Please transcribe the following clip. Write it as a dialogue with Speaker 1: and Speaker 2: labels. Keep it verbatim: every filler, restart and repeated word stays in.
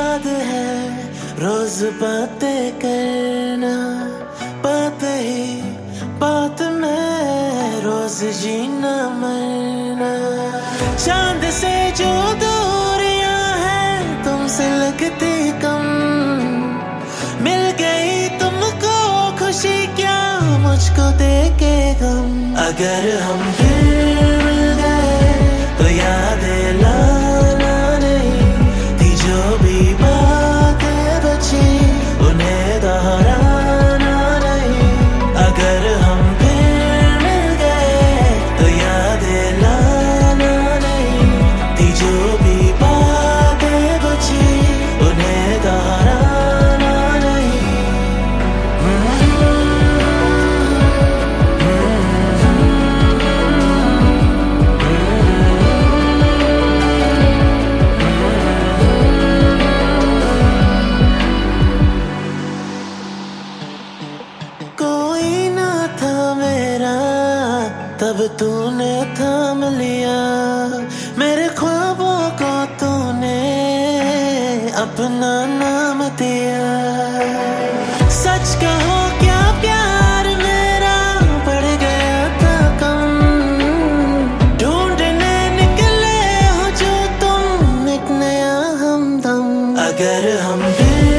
Speaker 1: याद है रोज बातें करना, बात ही बात में रोज जीना मरना। चांद से जो दूरियां हैं तुमसे लगती कम, मिल गई तुमको खुशी क्या मुझको दे के गम। अगर हम फिर मिल गए तो यादें लाना नहीं, थी जो भी बातें बची उन्हें दोहराना नहीं। अगर हम फिर मिल गए तो यादें लाना नहीं, थी जो भी बातें बची उन्हें दोहराना नहीं। कोई ना था मेरा तब तूने थाम लिया, मेरे ख्वाबों को तूने अपना नाम दिया। सच कहो क्या प्यार मेरा बढ़ गया था कम, ढूंढने निकले हो जो तुम एक नया हमदम। अगर हम